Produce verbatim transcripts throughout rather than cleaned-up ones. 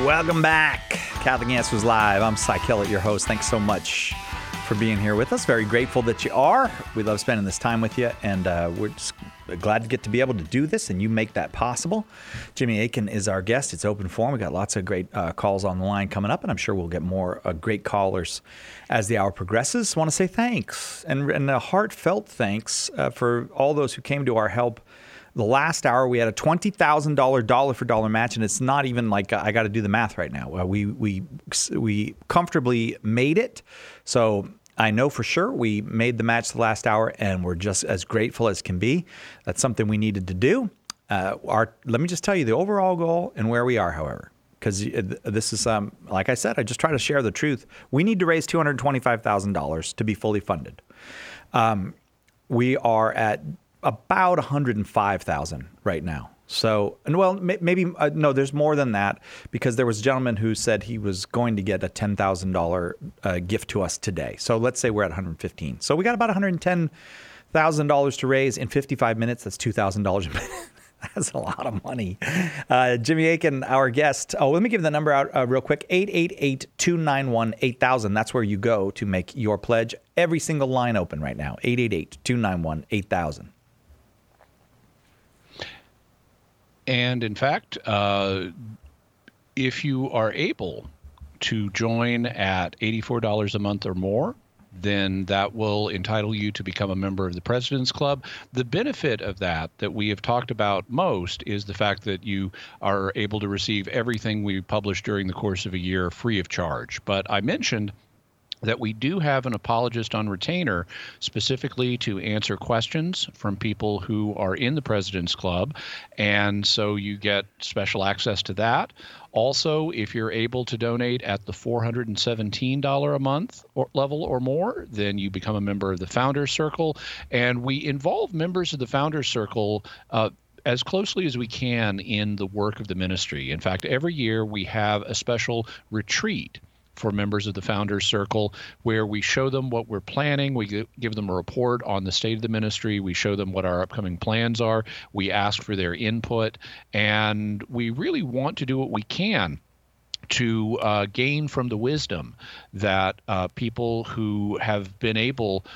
Welcome back. Catholic Answers Live. I'm Cy Kellett, your host. Thanks so much for being here with us. Very grateful that you are. We love spending this time with you, and uh, we're just glad to get to be able to do this, and you make that possible. Jimmy Akin is our guest. It's open forum. We got lots of great uh, calls on the line coming up, and I'm sure we'll get more uh, great callers as the hour progresses. I want to say thanks, and, and a heartfelt thanks uh, for all those who came to our help. The last hour, we had a twenty thousand dollars dollar-for-dollar match, and it's not even like uh, I got to do the math right now. Uh, we we we comfortably made it, so I know for sure we made the match the last hour, and we're just as grateful as can be. That's something we needed to do. Uh, our let me just tell you the overall goal and where we are, however, because this is, um, like I said, I just try to share the truth. We need to raise two hundred twenty-five thousand dollars to be fully funded. Um, we are at about one hundred five thousand right now. So, and well, maybe, uh, no, there's more than that, because there was a gentleman who said he was going to get a ten thousand dollars uh, gift to us today. So let's say we're at one hundred fifteen. So we got about one hundred ten thousand dollars to raise in fifty-five minutes. That's two thousand dollars a minute. That's a lot of money. Uh, Jimmy Akin, our guest. Oh, let me give the number out uh, real quick. eight eight eight, two nine one, eight thousand. That's where you go to make your pledge. Every single line open right now. eight eight eight, two nine one, eight thousand. And in fact, uh, if you are able to join at eighty-four dollars a month or more, then that will entitle you to become a member of the President's Club. The benefit of that that we have talked about most is the fact that you are able to receive everything we publish during the course of a year free of charge. But I mentioned that we do have an apologist on retainer specifically to answer questions from people who are in the President's Club. And so you get special access to that. Also, if you're able to donate at the four hundred seventeen dollars a month or level or more, then you become a member of the Founders Circle. And we involve members of the Founders Circle uh, as closely as we can in the work of the ministry. In fact, every year we have a special retreat for members of the Founders Circle, where we show them what we're planning. We give them a report on the state of the ministry. We show them what our upcoming plans are. We ask for their input, and we really want to do what we can to uh, gain from the wisdom that uh, people who have been able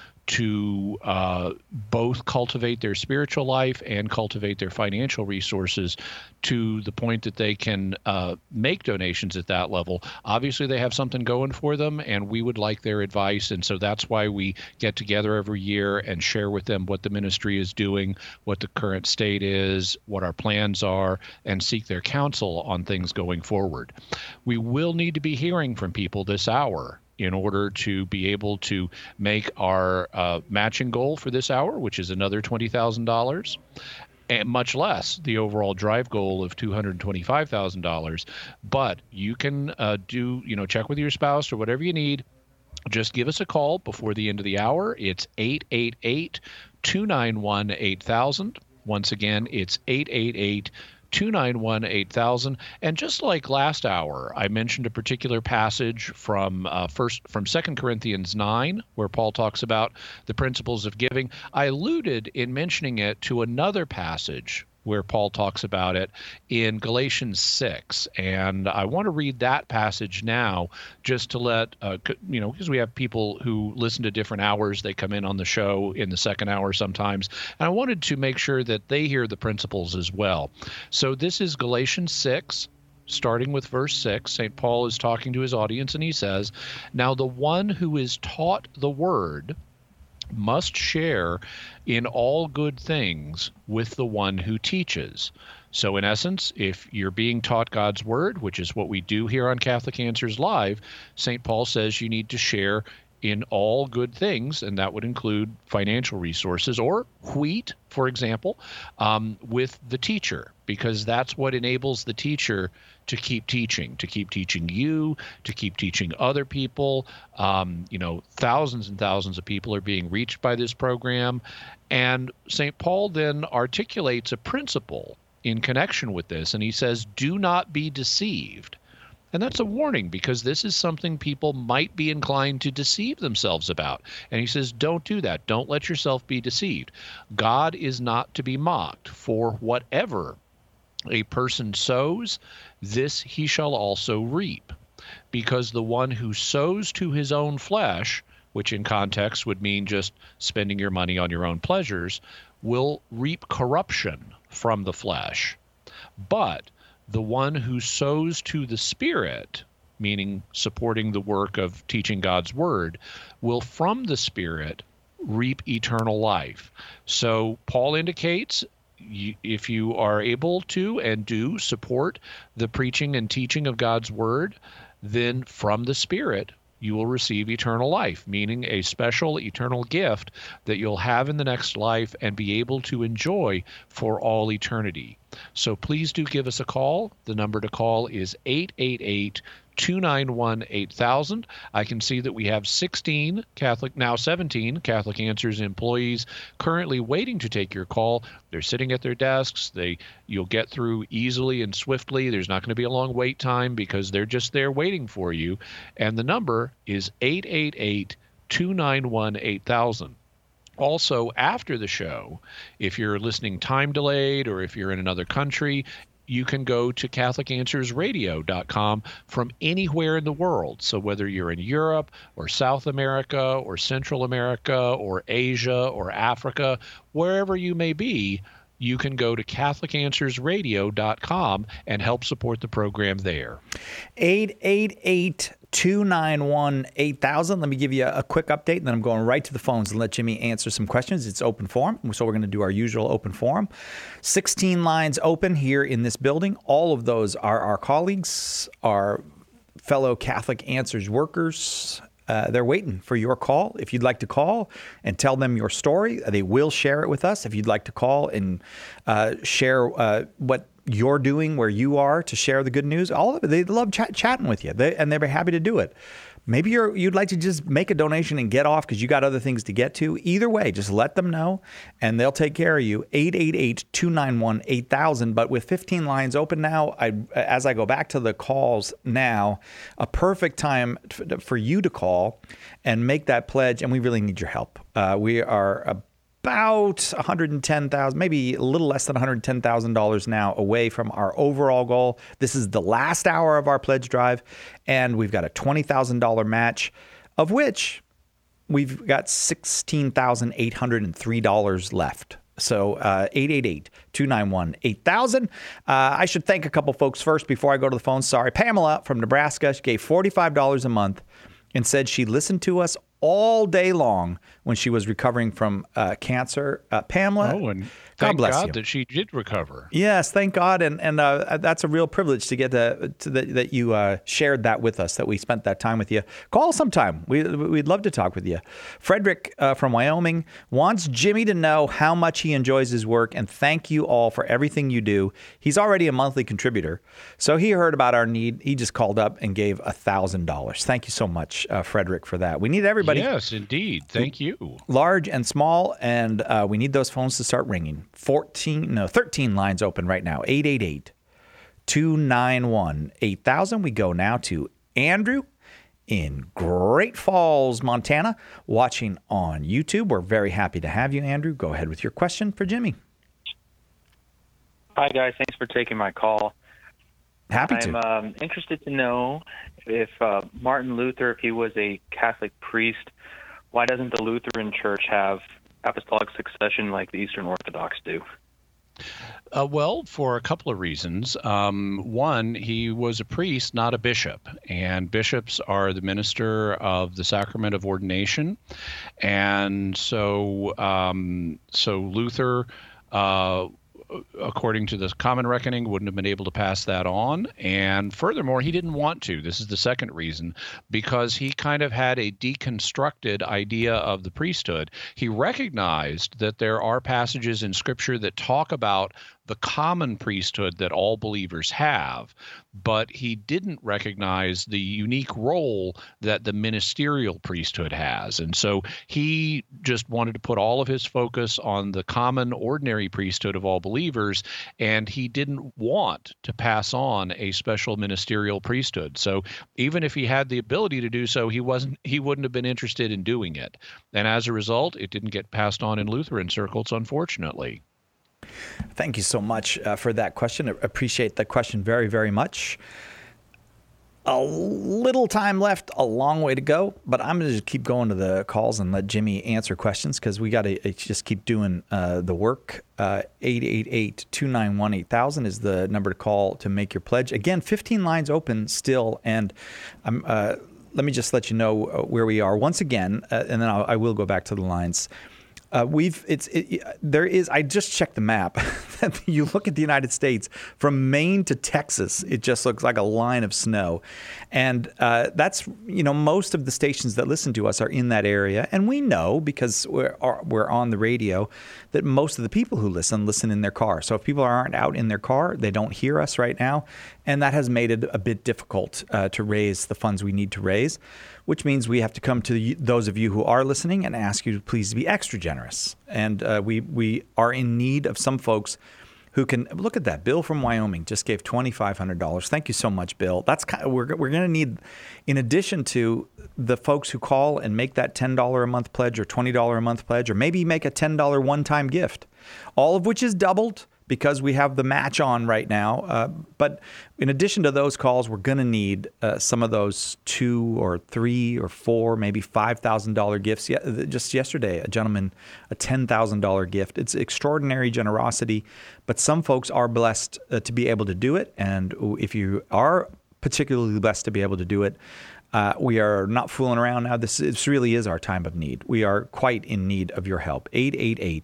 to uh, both cultivate their spiritual life and cultivate their financial resources to the point that they can uh, make donations at that level. Obviously, they have something going for them, and we would like their advice. And so that's why we get together every year and share with them what the ministry is doing, what the current state is, what our plans are, and seek their counsel on things going forward. We will need to be hearing from people this hour in order to be able to make our uh, matching goal for this hour, which is another twenty thousand dollars, and much less the overall drive goal of two hundred twenty-five thousand dollars. But you can uh, do, you know, check with your spouse or whatever you need. Just give us a call before the end of the hour. It's eight eight eight, two nine one, eight thousand. Once again, it's eight eight eight, two nine one, eight thousand. And just like last hour, I mentioned a particular passage from uh, first from Second Corinthians nine, where Paul talks about the principles of giving. I alluded in mentioning it to another passage where Paul talks about it in Galatians six. And I want to read that passage now just to let, uh, you know, because we have people who listen to different hours. They come in on the show in the second hour sometimes. And I wanted to make sure that they hear the principles as well. So this is Galatians six, starting with verse six. Saint Paul is talking to his audience, and he says, "Now the one who is taught the word must share in all good things with the one who teaches." So in essence, if you're being taught God's word, which is what we do here on Catholic Answers Live, Saint Paul says you need to share in all good things, and that would include financial resources or wheat, for example, um, with the teacher, because that's what enables the teacher to keep teaching, to keep teaching you, to keep teaching other people. Um, you know, thousands and thousands of people are being reached by this program. And Saint Paul then articulates a principle in connection with this, and he says, do not be deceived. And that's a warning, because this is something people might be inclined to deceive themselves about. And he says, don't do that. Don't let yourself be deceived. God is not to be mocked, for whatever a person sows, this he shall also reap. Because the one who sows to his own flesh, which in context would mean just spending your money on your own pleasures, will reap corruption from the flesh. But the one who sows to the Spirit, meaning supporting the work of teaching God's word, will from the Spirit reap eternal life. So Paul indicates, if you are able to and do support the preaching and teaching of God's word, then from the Spirit you will receive eternal life, meaning a special eternal gift that you'll have in the next life and be able to enjoy for all eternity. So please do give us a call. The number to call is eight eight eight, two nine one, eight thousand. I can see that we have sixteen Catholic, now seventeen Catholic Answers employees currently waiting to take your call. They're sitting at their desks. They, you'll get through easily and swiftly. There's not going to be a long wait time because they're just there waiting for you. And the number is eight eight eight, two nine one, eight thousand. Also, after the show, if you're listening time delayed or if you're in another country, you can go to Catholic Answers Radio dot com from anywhere in the world. So whether you're in Europe or South America or Central America or Asia or Africa, wherever you may be, you can go to Catholic Answers Radio dot com and help support the program there. eight eight eight, two nine one, eight thousand. Let me give you a quick update, and then I'm going right to the phones and let Jimmy answer some questions. It's open forum, so we're going to do our usual open forum. sixteen lines open here in this building. All of those are our colleagues, our fellow Catholic Answers workers. Uh, they're waiting for your call. If you'd like to call and tell them your story, they will share it with us. If you'd like to call and uh, share uh, what you're doing where you are to share the good news, all of it, they love chat- chatting with you, they, and they're happy to do it. Maybe you're, you'd like to just make a donation and get off because you got other things to get to. Either way, just let them know, and they'll take care of you. eight eight eight, two nine one, eight thousand. But with fifteen lines open now, I, as I go back to the calls now, a perfect time for you to call and make that pledge, and we really need your help. Uh, we are a about one hundred ten thousand dollars, maybe a little less than one hundred ten thousand dollars now away from our overall goal. This is the last hour of our pledge drive, and we've got a twenty thousand dollars match, of which we've got sixteen thousand eight hundred three dollars left. So uh, eight eight eight, two nine one, eight thousand. Uh, I should thank a couple folks first before I go to the phone. Sorry, Pamela from Nebraska. She gave forty-five dollars a month and said she listened to us all day long when she was recovering from uh, cancer. Uh, Pamela, oh, and God thank bless God you. that she did recover. Yes, thank God, and and uh, that's a real privilege to get to, to the, that you uh, shared that with us, that we spent that time with you. Call sometime. We, we'd love to talk with you. Frederick uh, from Wyoming wants Jimmy to know how much he enjoys his work, and thank you all for everything you do. He's already a monthly contributor, so he heard about our need. He just called up and gave one thousand dollars. Thank you so much, uh, Frederick, for that. We need everybody. Yes, indeed. Thank you. Large and small, and uh, we need those phones to start ringing. fourteen, no, thirteen lines open right now. eight eight eight, two nine one, eight thousand. We go now to Andrew in Great Falls, Montana, watching on YouTube. We're very happy to have you, Andrew. Go ahead with your question for Jimmy. Hi, guys. Thanks for taking my call. Happy I'm to. um, interested to know if uh, Martin Luther, if he was a Catholic priest, why doesn't the Lutheran Church have apostolic succession like the Eastern Orthodox do? Uh, well, for a couple of reasons. Um, one, he was a priest, not a bishop, and bishops are the minister of the sacrament of ordination, and so um, so Luther, uh, according to the common reckoning, wouldn't have been able to pass that on. And furthermore, he didn't want to. This is the second reason, because he kind of had a deconstructed idea of the priesthood. He recognized that there are passages in Scripture that talk about the common priesthood that all believers have, but he didn't recognize the unique role that the ministerial priesthood has. And so he just wanted to put all of his focus on the common, ordinary priesthood of all believers, and he didn't want to pass on a special ministerial priesthood. So even if he had the ability to do so, he wasn't he wouldn't have been interested in doing it. And as a result, it didn't get passed on in Lutheran circles, unfortunately. Thank you so much uh, for that question. I appreciate the question very, very much. A little time left, a long way to go, but I'm going to just keep going to the calls and let Jimmy answer questions because we got to just keep doing uh, the work. Uh, eight eight eight, two nine one, eight thousand is the number to call to make your pledge. Again, fifteen lines open still, and I'm, uh, let me just let you know where we are once again, uh, and then I'll, I will go back to the lines. Uh, we've it's it, there is I just checked the map. You look at the United States from Maine to Texas, it just looks like a line of snow, and uh, that's you know most of the stations that listen to us are in that area, and we know because we're we're on the radio that most of the people who listen listen in their car. So if people aren't out in their car, they don't hear us right now, and that has made it a bit difficult uh, to raise the funds we need to raise, which means we have to come to those of you who are listening and ask you to please be extra generous. And uh, we we are in need of some folks who can look at that. Bill from Wyoming just gave twenty-five hundred dollars. Thank you so much, Bill. That's kind of, we're we're going to need, in addition to the folks who call and make that ten dollars a month pledge or twenty dollars a month pledge, or maybe make a ten dollars one-time gift, all of which is doubled because we have the match on right now. Uh, but in addition to those calls, we're going to need uh, some of those two or three or four, maybe five thousand dollars gifts. Yeah, just yesterday, a gentleman, a ten thousand dollars gift. It's extraordinary generosity, but some folks are blessed uh, to be able to do it. And if you are particularly blessed to be able to do it, uh, we are not fooling around now. This, this really is our time of need. We are quite in need of your help. eight eight eight,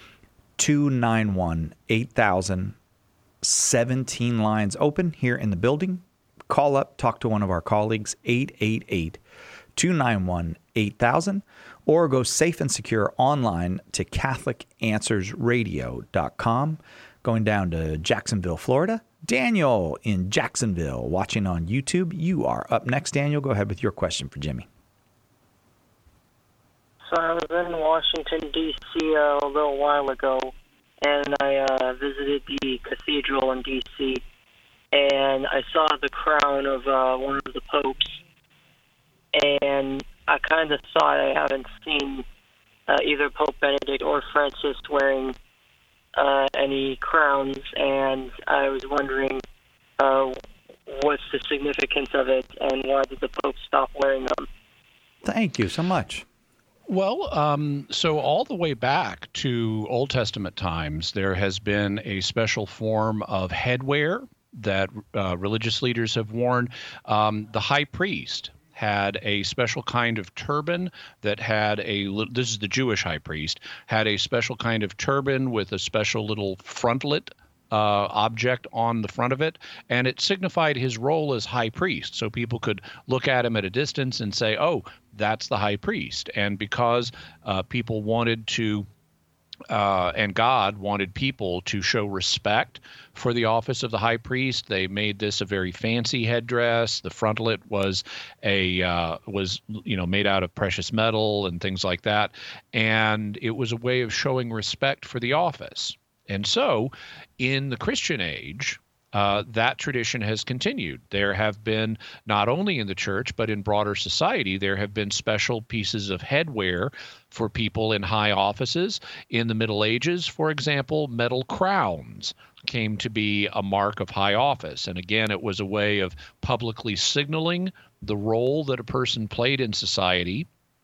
two nine one, eight thousand, seventeen lines open here in the building. Call up, talk to one of our colleagues, eight eight eight, two nine one, eight thousand, or go safe and secure online to Catholic Answers Radio dot com. Going down to Jacksonville, Florida. Daniel in Jacksonville, watching on YouTube. You are up next, Daniel. Go ahead with your question for Jimmy. So I was in Washington, D C uh, a little while ago, and I uh, visited the cathedral in D C, and I saw the crown of uh, one of the popes, and I kind of thought I haven't seen uh, either Pope Benedict or Francis wearing uh, any crowns, and I was wondering uh, what's the significance of it, and why did the Pope stop wearing them? Thank you so much. Well, um, so all the way back to Old Testament times, there has been a special form of headwear that uh, religious leaders have worn. Um, the high priest had a special kind of turban that had a, this is the Jewish high priest, had a special kind of turban with a special little frontlet Uh, object on the front of it, and it signified his role as high priest. So people could look at him at a distance and say, oh, that's the high priest. And because uh, people wanted to, uh, and God wanted people to show respect for the office of the high priest, they made this a very fancy headdress. The frontlet was a uh, was you know made out of precious metal and things like that, and it was a way of showing respect for the office. And so in the Christian age, uh, that tradition has continued. There have been, not only in the church, but in broader society, there have been special pieces of headwear for people in high offices. In the Middle Ages, for example, metal crowns came to be a mark of high office. And again, it was a way of publicly signaling the role that a person played in society.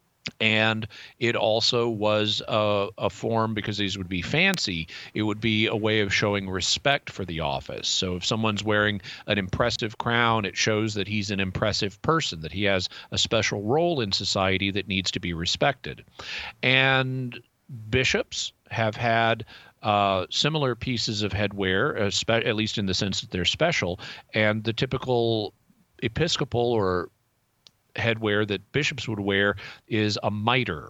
And it also was a, a form, because these would be fancy, it would be a way of showing respect for the office. So if someone's wearing an impressive crown, it shows that he's an impressive person, that he has a special role in society that needs to be respected. And bishops have had uh, similar pieces of headwear, uh, spe- at least in the sense that they're special. And the typical episcopal or headwear that bishops would wear is a mitre.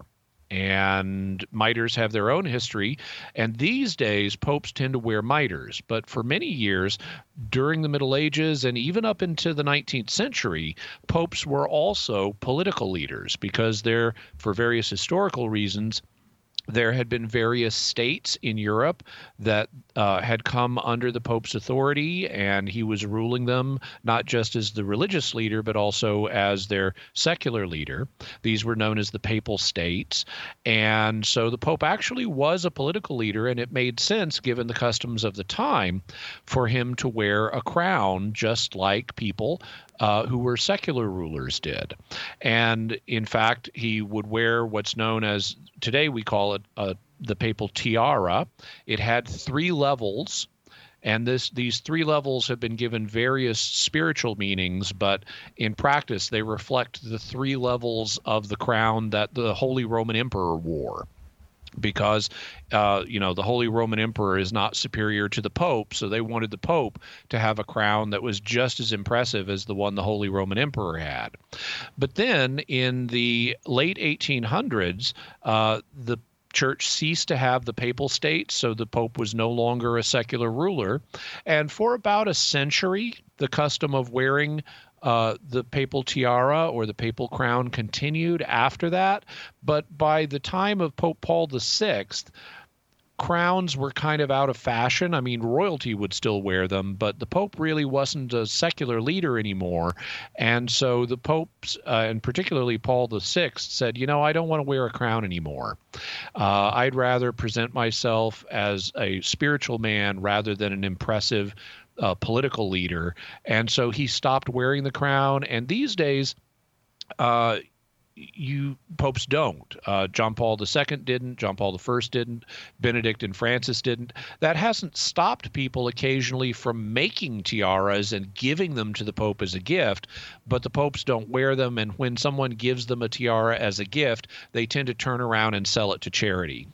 And mitres have their own history. And these days, popes tend to wear mitres. But for many years, during the Middle Ages and even up into the nineteenth century, popes were also political leaders because they're, for various historical reasons, there had been various states in Europe that uh, had come under the Pope's authority, and he was ruling them not just as the religious leader, but also as their secular leader. These were known as the Papal States. And so the Pope actually was a political leader, and it made sense, given the customs of the time, for him to wear a crown, just like people Uh, who were secular rulers did. And in fact, he would wear what's known as, today we call it uh, the papal tiara. It had three levels, and this these three levels have been given various spiritual meanings, but in practice they reflect the three levels of the crown that the Holy Roman Emperor wore. Because, uh, you know, the Holy Roman Emperor is not superior to the Pope, so they wanted the Pope to have a crown that was just as impressive as the one the Holy Roman Emperor had. But then in the late eighteen hundreds, uh, the Church ceased to have the Papal States, so the Pope was no longer a secular ruler. And for about a century, the custom of wearing Uh, the papal tiara or the papal crown continued after that. But by the time of Pope Paul the Sixth, crowns were kind of out of fashion. I mean, royalty would still wear them, but the Pope really wasn't a secular leader anymore. And so the popes, uh, and particularly Paul the Sixth, said, you know, I don't want to wear a crown anymore. Uh, I'd rather present myself as a spiritual man rather than an impressive Uh, political leader. And so he stopped wearing the crown. And these days, uh, you popes don't. Uh, John Paul the Second didn't. John Paul the First didn't. Benedict and Francis didn't. That hasn't stopped people occasionally from making tiaras and giving them to the Pope as a gift, but the popes don't wear them. And when someone gives them a tiara as a gift, they tend to turn around and sell it to charity.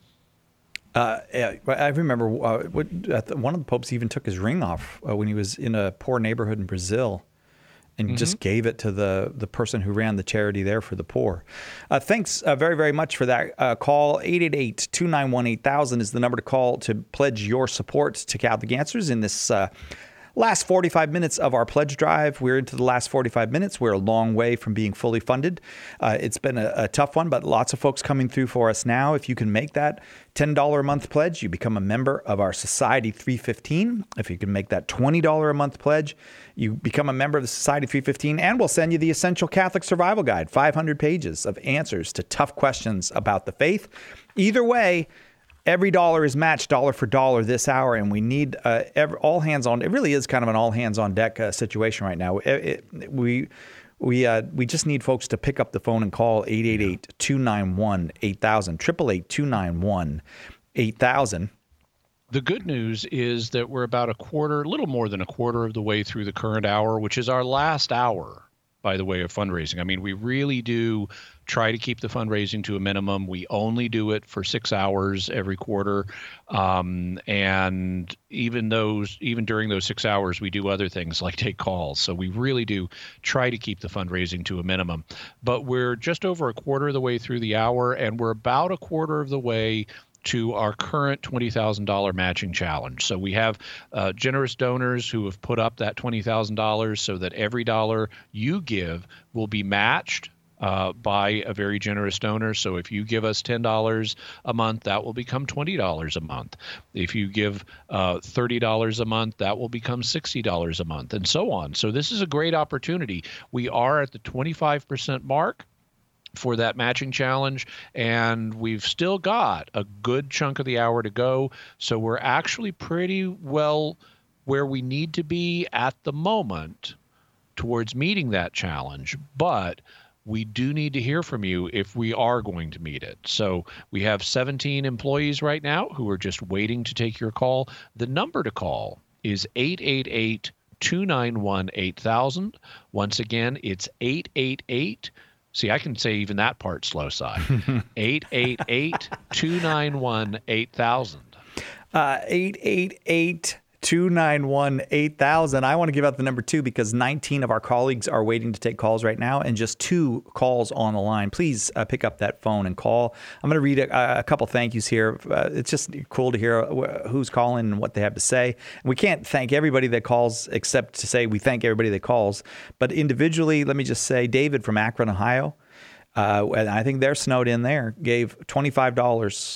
Uh, yeah, I remember uh, what, uh, one of the popes even took his ring off uh, when he was in a poor neighborhood in Brazil, and mm-hmm. just gave it to the the person who ran the charity there for the poor. Uh, thanks uh, very, very much for that uh, call. eight eight eight, two nine one, eight thousand is the number to call to pledge your support to Catholic Answers in this uh, last forty-five minutes of our pledge drive. We're into the last forty-five minutes. We're a long way from being fully funded. Uh, it's been a, a tough one, but lots of folks coming through for us now. If you can make that ten dollars a month pledge, you become a member of our Society three fifteen. If you can make that twenty dollars a month pledge, you become a member of the Society three fifteen, and we'll send you the Essential Catholic Survival Guide, five hundred pages of answers to tough questions about the faith. Either way, every dollar is matched dollar for dollar this hour, and we need uh, every, all hands on. It really is kind of an all hands on deck uh, situation right now. It, it, we we uh, we just need folks to pick up the phone and call eight eight eight, two nine one, eight thousand, eight eight eight, two nine one, eight thousand. The good news is that we're about a quarter, a little more than a quarter of the way through the current hour, which is our last hour, by the way, of fundraising. I mean, we really do try to keep the fundraising to a minimum. We only do it for six hours every quarter. Um, and even those, even during those six hours, we do other things like take calls. So we really do try to keep the fundraising to a minimum. But we're just over a quarter of the way through the hour, and we're about a quarter of the way to our current twenty thousand dollars matching challenge. So we have uh, generous donors who have put up that twenty thousand dollars so that every dollar you give will be matched uh, by a very generous donor. So if you give us ten dollars a month, that will become twenty dollars a month. If you give uh, thirty dollars a month, that will become sixty dollars a month, and so on. So this is a great opportunity. We are at the twenty-five percent mark for that matching challenge, and we've still got a good chunk of the hour to go. So we're actually pretty well where we need to be at the moment towards meeting that challenge, but we do need to hear from you if we are going to meet it. So we have seventeen employees right now who are just waiting to take your call. The number to call is eight eight eight, two nine one, eight thousand. Once again, it's eight eight eight. See, I can say even that part slow side. eight eight eight, two nine one, eight thousand. Uh, eight eight eight, two nine one, eight thousand. I want to give out the number two because nineteen of our colleagues are waiting to take calls right now and just two calls on the line. Please uh, pick up that phone and call. I'm going to read a, a couple thank yous here. Uh, it's just cool to hear who's calling and what they have to say. And we can't thank everybody that calls except to say we thank everybody that calls. But individually, let me just say David from Akron, Ohio, uh, and I think they're snowed in there, gave twenty-five dollars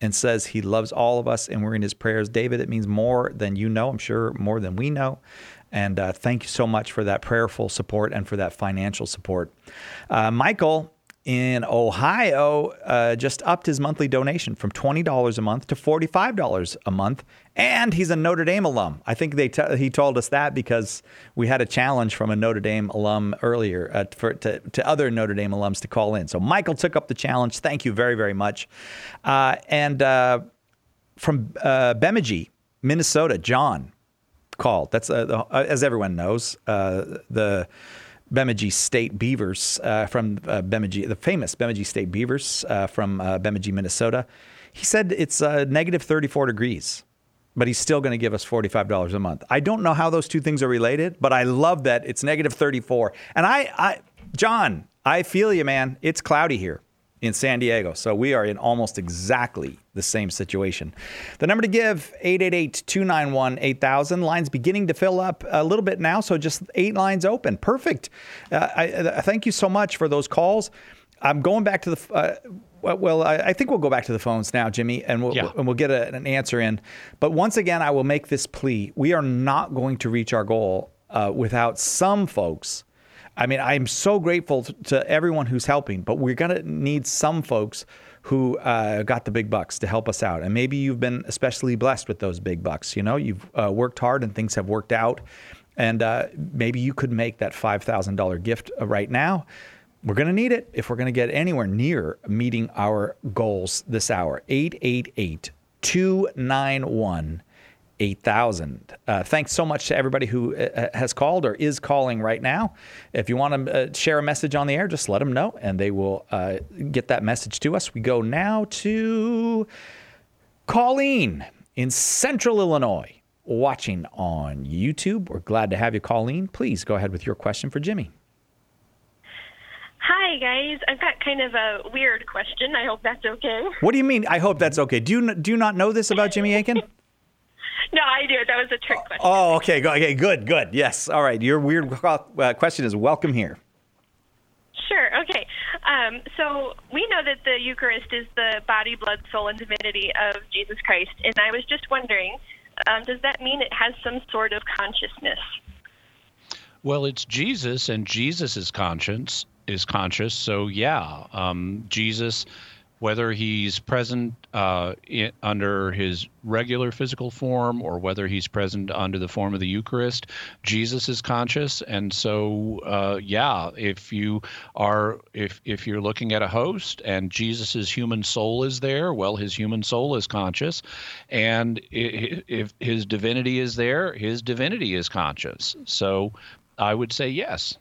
and says he loves all of us and we're in his prayers. David, it means more than you know. I'm sure more than we know. And uh, thank you so much for that prayerful support and for that financial support. Uh, Michael in Ohio uh, just upped his monthly donation from twenty dollars a month to forty-five dollars a month. And he's a Notre Dame alum. I think they t- he told us that because we had a challenge from a Notre Dame alum earlier uh, for to, to other Notre Dame alums to call in. So Michael took up the challenge. Thank you very, very much. Uh, and uh, from uh, Bemidji, Minnesota, John called. That's, uh, the, uh, as everyone knows, uh, the Bemidji State Beavers uh, from uh, Bemidji, the famous Bemidji State Beavers uh, from uh, Bemidji, Minnesota. He said it's uh, negative thirty-four degrees, but he's still going to give us forty-five dollars a month. I don't know how those two things are related, but I love that it's negative thirty-four. And I, I, John, I feel you, man. It's cloudy here in San Diego, so we are in almost exactly the same situation. The number to give, eight eight eight, two nine one, eight thousand. Lines beginning to fill up a little bit now, so just eight lines open. Perfect. Uh, I, I thank you so much for those calls. I'm going back to the, uh, well, I, I think we'll go back to the phones now, Jimmy, and we'll, yeah. and we'll get a, an answer in. But once again, I will make this plea. We are not going to reach our goal uh, without some folks. I mean, I'm so grateful to everyone who's helping, but we're going to need some folks who uh, got the big bucks to help us out. And maybe you've been especially blessed with those big bucks. You know, you've uh, worked hard and things have worked out. And uh, maybe you could make that five thousand dollars gift right now. We're going to need it if we're going to get anywhere near meeting our goals this hour. eight eight eight, two nine one, eight thousand. Uh, thanks so much to everybody who uh, has called or is calling right now. If you want to uh, share a message on the air, just let them know and they will uh, get that message to us. We go now to Colleen in Central Illinois, watching on YouTube. We're glad to have you, Colleen. Please go ahead with your question for Jimmy. Hi, guys. I've got kind of a weird question. I hope that's okay. What do you mean, I hope that's okay? Do you, do you not know this about Jimmy Akin? No, I do. That was a trick question. Oh, okay. Okay, good, good. Yes. All right. Your weird uh, question is welcome here. Sure. Okay. Um, so we know that the Eucharist is the body, blood, soul, and divinity of Jesus Christ. And I was just wondering, um, does that mean it has some sort of consciousness? Well, it's Jesus, and Jesus is conscious. is conscious. So yeah, um, Jesus, whether he's present uh, in, under his regular physical form or whether he's present under the form of the Eucharist, Jesus is conscious. And so, uh, yeah, if you are, if if you're looking at a host and Jesus's human soul is there, well, his human soul is conscious, and if his divinity is there, his divinity is conscious. So, I would say yes.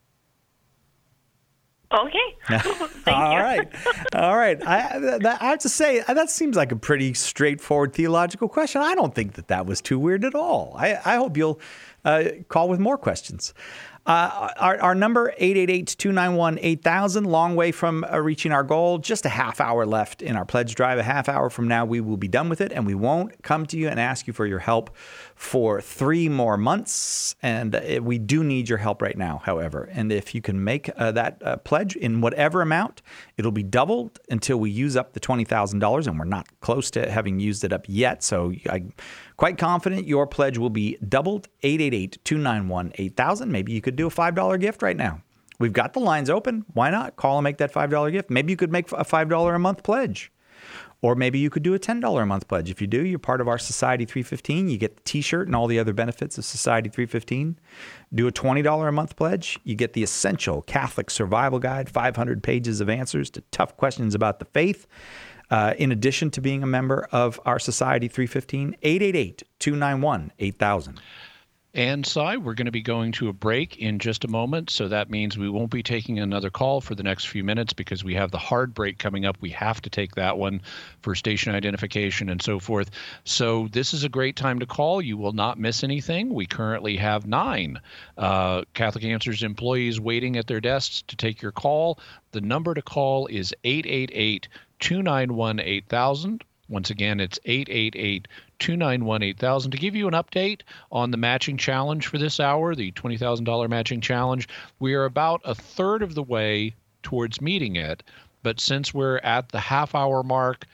Okay. Thank All you. right. All right. I, that, I have to say, that seems like a pretty straightforward theological question. I don't think that that was too weird at all. I, I hope you'll uh, call with more questions. Uh, our, our number, eight eight eight, two nine one, eight thousand, long way from uh, reaching our goal. Just a half hour left in our pledge drive. A half hour from now, we will be done with it, and we won't come to you and ask you for your help for three more months. And uh, we do need your help right now, however. And if you can make uh, that uh, pledge in whatever amount, it'll be doubled until we use up the twenty thousand dollars, and we're not close to having used it up yet. So I'm quite confident your pledge will be doubled. eight eight eight, two nine one, eight thousand. Maybe you could do a five dollar gift right now. We've got the lines open. Why not? Call and make that five dollar gift. Maybe you could make a five dollars a month pledge. Or maybe you could do a ten dollars a month pledge. If you do, you're part of our Society three fifteen. You get the T-shirt and all the other benefits of Society three fifteen. Do a twenty dollars a month pledge. You get the Essential Catholic Survival Guide, five hundred pages of answers to tough questions about the faith. Uh, in addition to being a member of our Society three fifteen, eight eight eight, two nine one, eight thousand. And Cy, we're going to be going to a break in just a moment, so that means we won't be taking another call for the next few minutes because we have the hard break coming up. We have to take that one for station identification and so forth. So this is a great time to call. You will not miss anything. We currently have nine uh, Catholic Answers employees waiting at their desks to take your call. The number to call is eight eight eight, two nine one, eight thousand. Once again, it's eight eight eight, two nine one, eight thousand. To give you an update on the matching challenge for this hour, the twenty thousand dollars matching challenge, we are about a third of the way towards meeting it. But since we're at the half hour mark,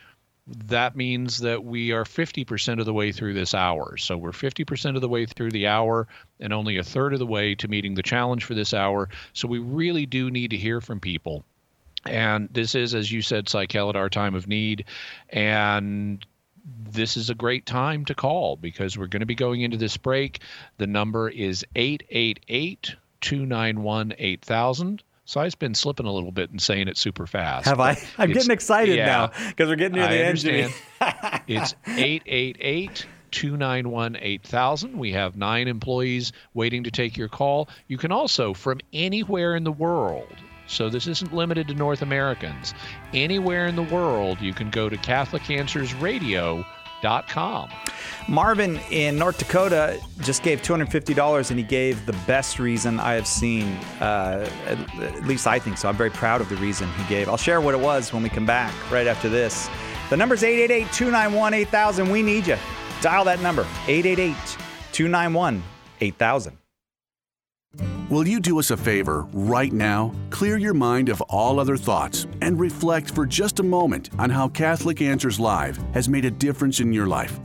that means that we are fifty percent of the way through this hour. So we're fifty percent of the way through the hour and only a third of the way to meeting the challenge for this hour. So we really do need to hear from people. And this is, as you said, Cykel, our time of need. And this is a great time to call because we're going to be going into this break. The number is eight eight eight, two nine one, eight thousand. So I've been slipping a little bit and saying it super fast. Have I? I'm getting excited yeah, now because we're getting near the I end. Understand. It's eight eight eight, two nine one, eight thousand. We have nine employees waiting to take your call. You can also, from anywhere in the world, so this isn't limited to North Americans, anywhere in the world, you can go to Catholic Answers Radio dot com. Marvin in North Dakota just gave two hundred fifty dollars, and he gave the best reason I have seen. Uh, at, at least I think so. I'm very proud of the reason he gave. I'll share what it was when we come back right after this. The number's eight eight eight, two nine one, eight thousand. We need you. Dial that number, eight eight eight, two nine one, eight thousand. Will you do us a favor right now? Clear your mind of all other thoughts and reflect for just a moment on how Catholic Answers Live has made a difference in your life.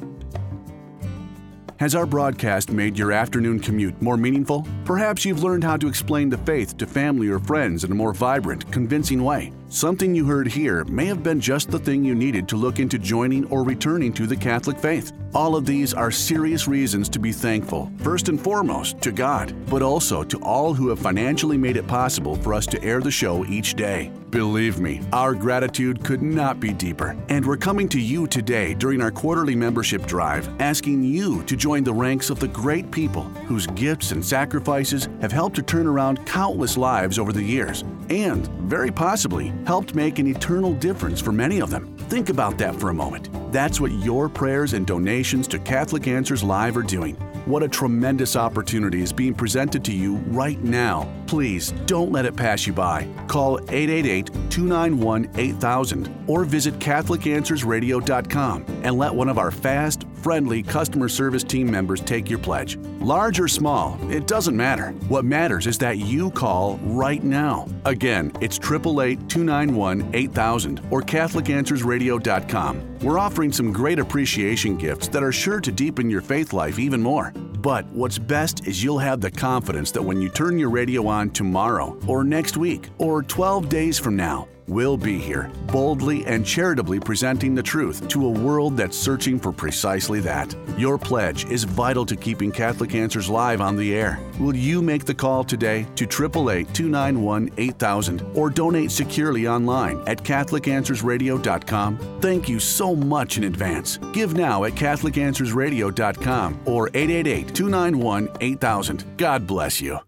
Has our broadcast made your afternoon commute more meaningful? Perhaps you've learned how to explain the faith to family or friends in a more vibrant, convincing way. Something you heard here may have been just the thing you needed to look into joining or returning to the Catholic faith. All of these are serious reasons to be thankful, first and foremost to God, but also to all who have financially made it possible for us to air the show each day. Believe me, our gratitude could not be deeper. And we're coming to you today during our quarterly membership drive, asking you to join the ranks of the great people whose gifts and sacrifices have helped to turn around countless lives over the years, and, very possibly, helped make an eternal difference for many of them. Think about that for a moment. That's what your prayers and donations to Catholic Answers Live are doing. What a tremendous opportunity is being presented to you right now. Please don't let it pass you by. Call eight eight eight, two nine one, eight thousand or visit Catholic Answers Radio dot com and let one of our fast, friendly customer service team members take your pledge. Large or small, it doesn't matter. What matters is that you call right now. Again, it's eight eight eight, two nine one, eight thousand or Catholic Answers Radio dot com. We're offering some great appreciation gifts that are sure to deepen your faith life even more. But what's best is you'll have the confidence that when you turn your radio on tomorrow or next week or twelve days from now, we'll be here, boldly and charitably presenting the truth to a world that's searching for precisely that. Your pledge is vital to keeping Catholic Answers Live on the air. Will you make the call today to eight eight eight, two nine one, eight thousand or donate securely online at Catholic Answers Radio dot com? Thank you so much in advance. Give now at Catholic Answers Radio dot com or eight eight eight, two nine one, eight thousand. God bless you.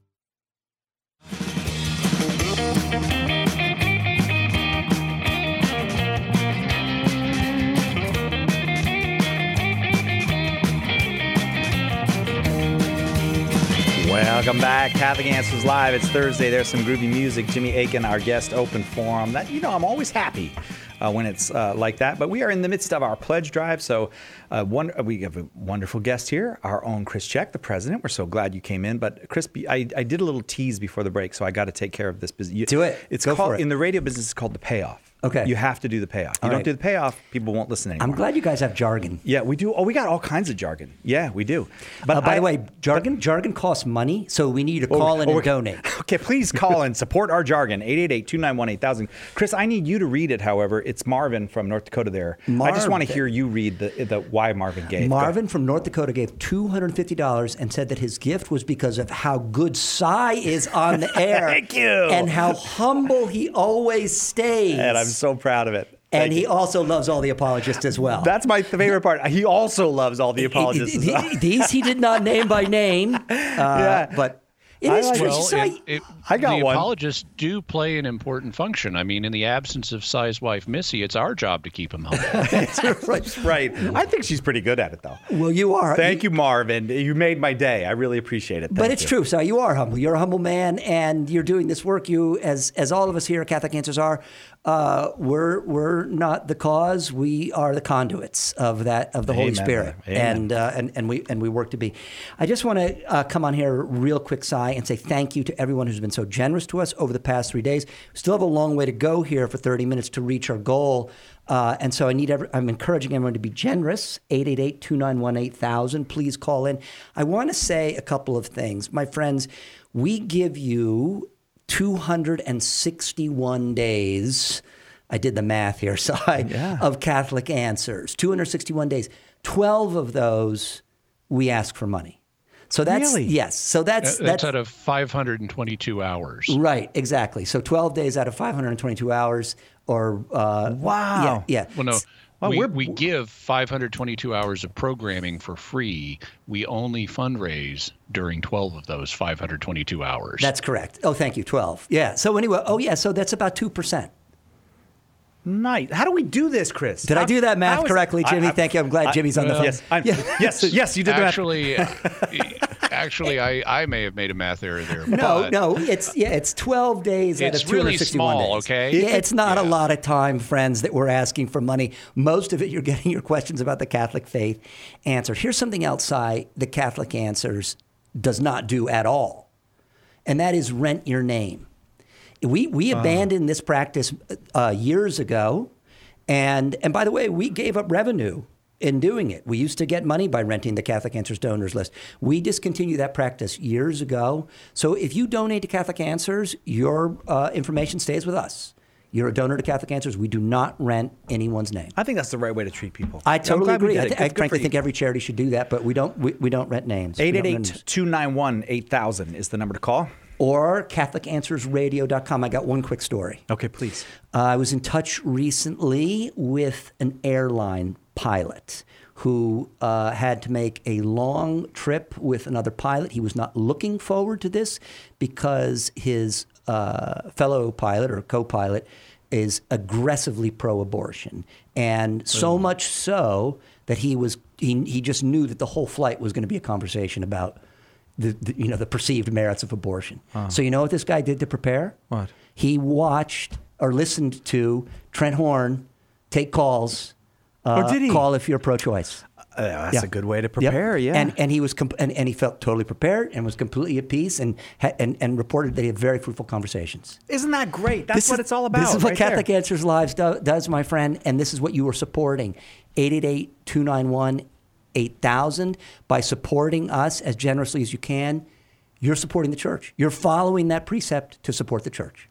Welcome back, Catholic Answers Live. It's Thursday. There's some groovy music. Jimmy Aiken, our guest, open forum. That, you know, I'm always happy uh, when it's uh, like that. But we are in the midst of our pledge drive. So uh, one, we have a wonderful guest here, our own Chris Check, the president. We're so glad you came in. But Chris, I, I did a little tease before the break, so I got to take care of this business. You, do it. It's Go called, for it. In the radio business, it's called the payoff. Okay. You have to do the payoff. You All don't right. do the payoff, people won't listen anymore. I'm glad you guys have jargon. Yeah, we do. Oh, we got all kinds of jargon. Yeah, we do. But uh, by I- the way, jargon jargon costs money, so we need you to call in Oh, and donate. Okay, please call and support our jargon, eight eight eight, two nine one, eight thousand. Chris, I need you to read it, however. It's Marvin from North Dakota there. I just want to Marvin. hear you read the, the why Marvin gave. Marvin from North Dakota gave two hundred fifty dollars and said that his gift was because of how good Cy is on the air. Thank you. And how humble he always stays. And I'm so proud of it. And Thank he you. also loves all the apologists as well. That's my favorite part. He also loves all the apologists as well. These he did not name by name. Uh, Yeah. But it I is like true. it. Well, Cy- it, it, I got the one. apologists do play an important function. I mean, in the absence of Cy's wife, Missy, it's our job to keep him humble. Right. right. I think she's pretty good at it, though. well, you are. Thank you, Marvin. You made my day. I really appreciate it. Thank But it's you. true. So you are humble. You're a humble man, and you're doing this work. You, as as all of us here at Catholic Answers are, uh, we're we're not the cause. We are the conduits of that of the Holy Amen, Spirit, brother. Amen. and uh, and and we and we work to be. I just want to uh, come on here real quick, Si, tonight and say thank you to everyone who's been so generous to us over the past three days. We still have a long way to go here for thirty minutes to reach our goal. Uh, and so I need every, I'm encouraging everyone to be generous. eight eight eight, two nine one, eight thousand. Please call in. I want to say a couple of things. My friends, we give you two hundred sixty-one days. I did the math here, so I, yeah. of Catholic Answers. two hundred sixty-one days. twelve of those we ask for money. So that's really? yes. So that's that's, that's out of five hundred twenty-two hours. Right, exactly. So twelve days out of five hundred twenty-two hours, or uh, wow, yeah, yeah. Well, no, well, we we're, we give five hundred twenty-two hours of programming for free. We only fundraise during twelve of those five hundred twenty-two hours. That's correct. Oh, thank you. twelve. Yeah. So anyway, oh yeah. So that's about two percent. Nice. How do we do this, Chris? Did how, I do that math correctly, Jimmy? I, I, Thank you. I'm glad I, Jimmy's on the phone. Yes, I'm, yeah. yes, yes. You did actually, the math. Actually, I, I may have made a math error there. No, but no. It's yeah. It's twelve days out of two hundred sixty-one really small, days. okay? Yeah, it's not yeah. a lot of time, friends, that we're asking for money. Most of it, you're getting your questions about the Catholic faith answered. Here's something else I, the Catholic Answers does not do at all, and that is rent your name. We we abandoned uh. this practice uh, years ago. And and by the way, we gave up revenue in doing it. We used to get money by renting the Catholic Answers donors list. We discontinued that practice years ago. So if you donate to Catholic Answers, your uh, information stays with us. You're a donor to Catholic Answers. We do not rent anyone's name. I think that's the right way to treat people. I totally agree. I, th- good, I good frankly think every charity should do that, but we don't we, we don't rent names. eight eight eight, two nine one, eight thousand is the number to call. Or Catholic Answers Radio dot com. I got one quick story. Okay, please. Uh, I was in touch recently with an airline pilot who uh, had to make a long trip with another pilot. He was not looking forward to this because his uh, fellow pilot or co-pilot is aggressively pro-abortion. And so mm. much so that he was he, he just knew that the whole flight was going to be a conversation about The, the you know the perceived merits of abortion. Oh. So you know what this guy did to prepare? What? He watched or listened to Trent Horn take calls. Uh, oh, did he? Call if you're pro-choice. Uh, that's yeah. a good way to prepare. Yep. Yeah. And and he was comp- and, and he felt totally prepared and was completely at peace and ha- and and reported that he had very fruitful conversations. Isn't that great? That's this what is, it's all about. This is what right Catholic there. Answers Lives do, does, my friend, and this is what you are supporting. eight eight eight, two nine one, eight thousand. By supporting us as generously as you can, you're supporting the church. You're following that precept to support the church.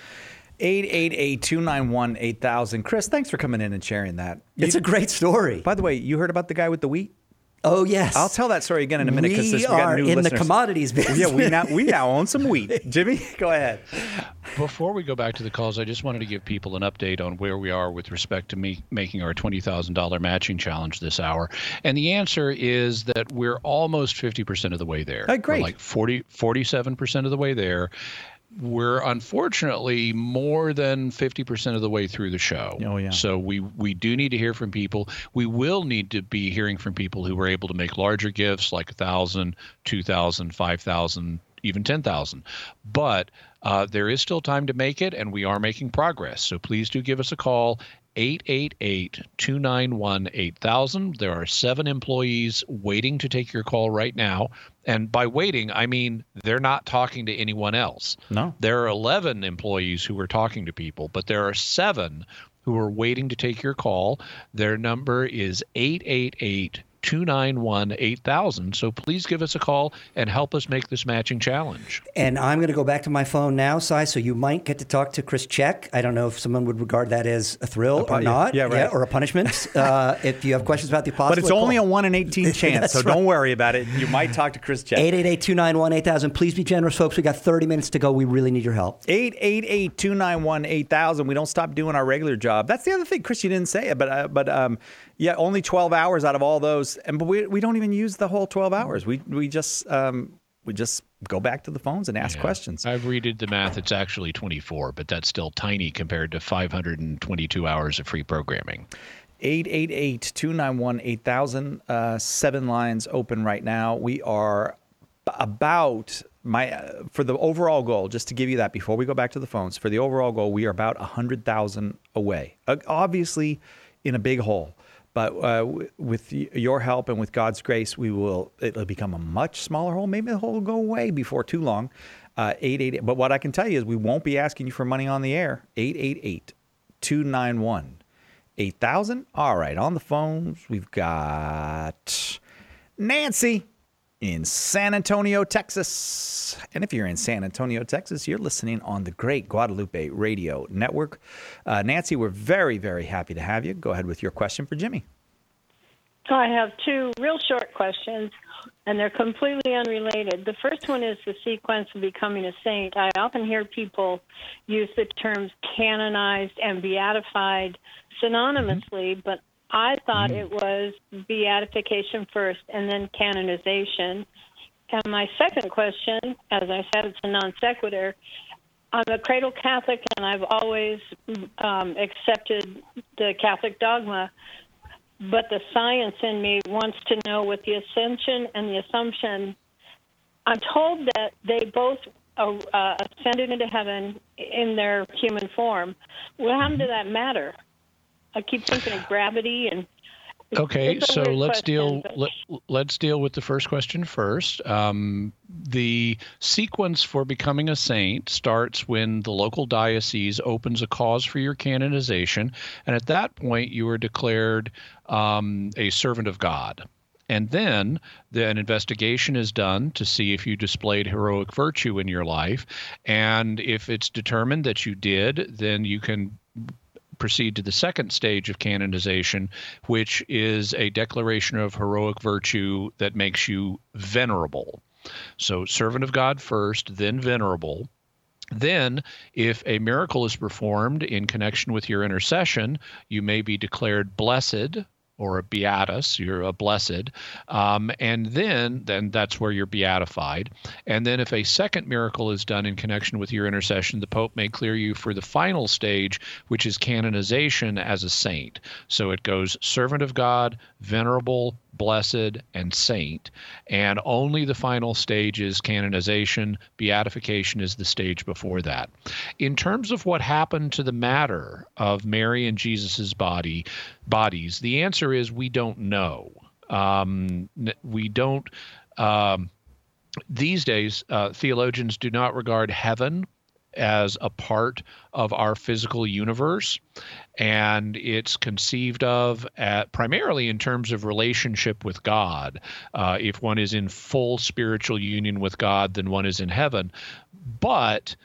eight eight eight, two nine one, eight thousand. Chris, thanks for coming in and sharing that. It's you, a great story. By the way, you heard about the guy with the wheat? Oh, yes. I'll tell that story again in a minute because we, we got are new in listeners. the commodities business. Yeah, we now, we now own some wheat. Jimmy, go ahead. Before we go back to the calls, I just wanted to give people an update on where we are with respect to me making our twenty thousand dollars matching challenge this hour. And the answer is that we're almost fifty percent of the way there. Oh, great. We're like forty, forty-seven percent of the way there. We're unfortunately more than fifty percent of the way through the show. Oh, yeah. So we, we do need to hear from people. We will need to be hearing from people who were able to make larger gifts like one thousand dollars, two thousand dollars, five thousand dollars, even ten thousand dollars. But uh, there is still time to make it, and we are making progress. So please do give us a call. eight eight eight, two nine one, eight thousand. There are seven employees waiting to take your call right now. And by waiting, I mean they're not talking to anyone else. No. There are eleven employees who are talking to people, but there are seven who are waiting to take your call. Their number is eight eight eight, two nine one, eight thousand. So please give us a call and help us make this matching challenge. And I'm going to go back to my phone now, Si, so you might get to talk to Chris Check. I don't know if someone would regard that as a thrill pun- or not. yeah, right. or a punishment. uh, if you have questions about the apostolate. But it's only call. a one in eighteen chance, so right. don't worry about it. You might talk to Chris Check. eight eight eight, two nine one, eight thousand. Please be generous, folks. We got thirty minutes to go. We really need your help. eight eight eight, two nine one, eight thousand. We don't stop doing our regular job. That's the other thing, Chris, you didn't say it, but uh, but um, yeah, only twelve hours out of all those. And but we we don't even use the whole twelve hours. We we just um we just go back to the phones and ask Yeah. questions. I've redid the math. It's actually twenty-four, but that's still tiny compared to five hundred twenty-two hours of free programming. eight eight eight, two nine one, eight thousand. Uh, seven lines open right now. We are b- about my uh, for the overall goal. Just to give you that before we go back to the phones. For the overall goal, we are about a hundred thousand away. Uh, obviously, in a big hole. But uh, w- with y- your help and with God's grace, we will, it'll become a much smaller hole. Maybe the hole will go away before too long. Uh, eight eight eight. But what I can tell you is we won't be asking you for money on the air. eight eight eight, two nine one, eight thousand. All right, on the phones, we've got Nancy in San Antonio, Texas. And if you're in San Antonio, Texas, you're listening on the Great Guadalupe Radio Network. Uh, Nancy, we're very, very happy to have you. Go ahead with your question for Jimmy. I have two real short questions, and they're completely unrelated. The first one is the sequence of becoming a saint. I often hear people use the terms canonized and beatified synonymously, mm-hmm. but I thought mm-hmm. it was beatification first and then canonization. And my second question, as I said, it's a non sequitur. I'm a cradle Catholic, and I've always um, accepted the Catholic dogma. But the science in me wants to know with the ascension and the assumption, I'm told that they both uh, ascended into heaven in their human form. What happened to that matter? I keep thinking of gravity and. Okay, so let's question, deal. but... Let, let's deal with the first question first. Um, the sequence for becoming a saint starts when the local diocese opens a cause for your canonization, and at that point you are declared um, a servant of God. And then the, an investigation is done to see if you displayed heroic virtue in your life, and if it's determined that you did, then you can proceed to the second stage of canonization, which is a declaration of heroic virtue that makes you venerable. So servant of God first, then venerable. Then, if a miracle is performed in connection with your intercession, you may be declared blessed, or a beatus, you're a blessed, um, and then then that's where you're beatified. And then if a second miracle is done in connection with your intercession, the Pope may clear you for the final stage, which is canonization as a saint. So it goes servant of God, venerable, blessed, and saint, and only the final stage is canonization. Beatification is the stage before that. In terms of what happened to the matter of Mary and Jesus's body, bodies, the answer is we don't know. Um, we don't. Um, these days, uh, theologians do not regard heaven as a part of our physical universe, and it's conceived of at, primarily in terms of relationship with God. Uh, if one is in full spiritual union with God, then one is in heaven. But